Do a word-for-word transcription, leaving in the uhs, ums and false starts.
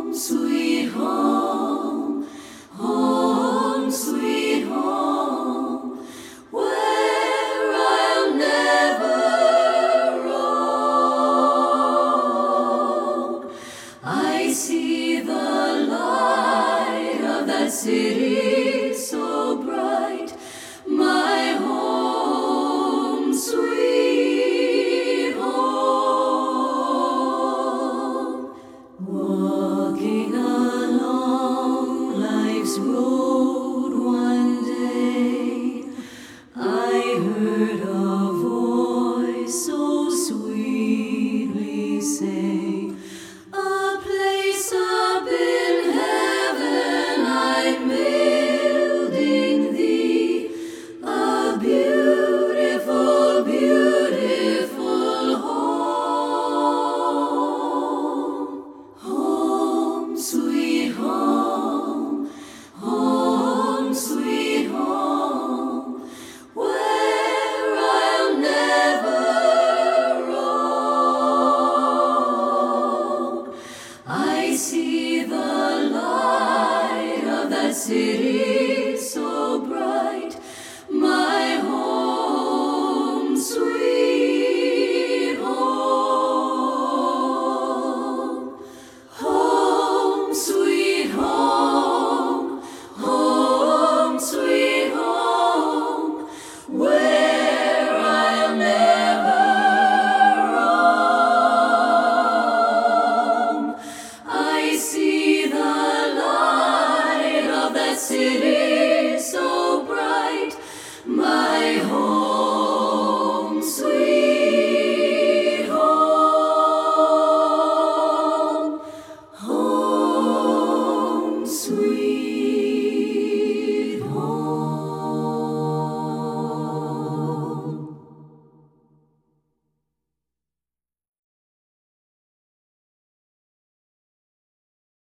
sweet home, home, sweet home, where I'll never roam. I see the light of that city so bright, my home, sweet home. Walking along life's road one day, I heard a voice so sweetly say, a place up in heaven I'm building thee, a beautiful, beautiful home. Home, sweet home, home, sweet home, where I'll never roam. I see the light of that city so bright,